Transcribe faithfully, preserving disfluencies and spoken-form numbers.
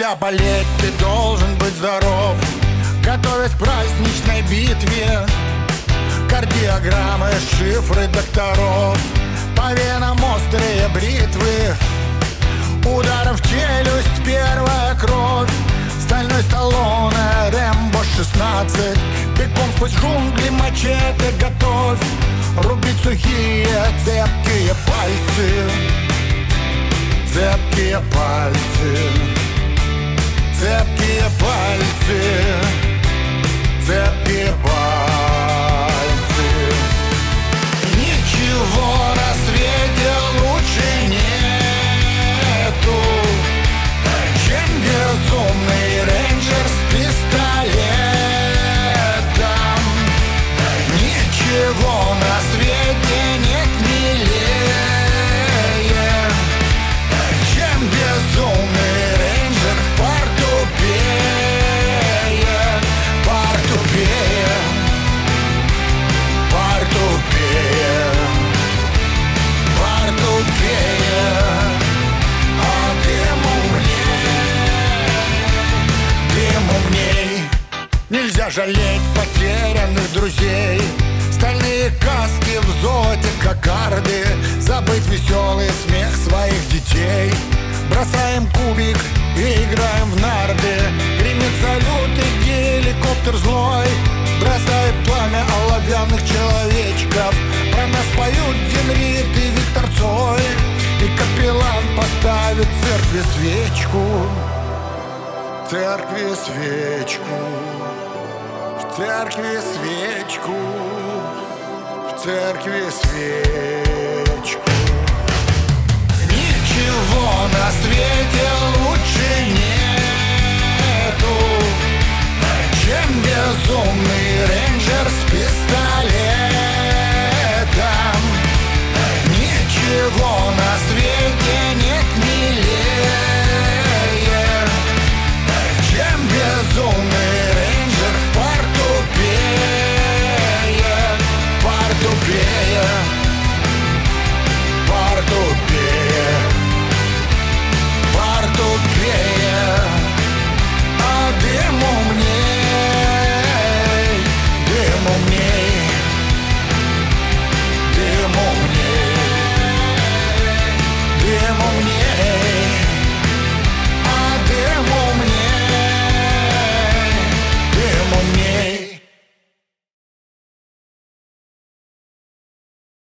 Нельзя болеть, ты должен быть здоров, готовясь к праздничной битве. Кардиограммы, шифры докторов, по венам острые бритвы. Ударом в челюсть первая кровь, стальной Сталлоне, Рэмбо шестнадцать. Бегом сквозь джунгли, мачете готовь, рубить сухие цепкие пальцы. Цепкие пальцы, цепкие пальцы, цепкие пальцы. Ничего на свете лучше нету, чем безумный рейнджер с пистолетом. Ничего на свете нет милее, чем безумный рейнджер в портупее, портупее, портупее, портупее. А тем умней, тем умней. Нельзя жалеть потерянных друзей, стальные каски в золоте кокарды, забыть веселый смех своих детей. Бросаем кубик и играем в нарды, гремит салют и геликоптер злой бросает пламя оловянных человечков. Про нас поют Дин Рид и Виктор Цой, и капеллан поставит церкви свечку, церкви свечку, в церкви свечку, в церкви свечку. Ничего на свете лучше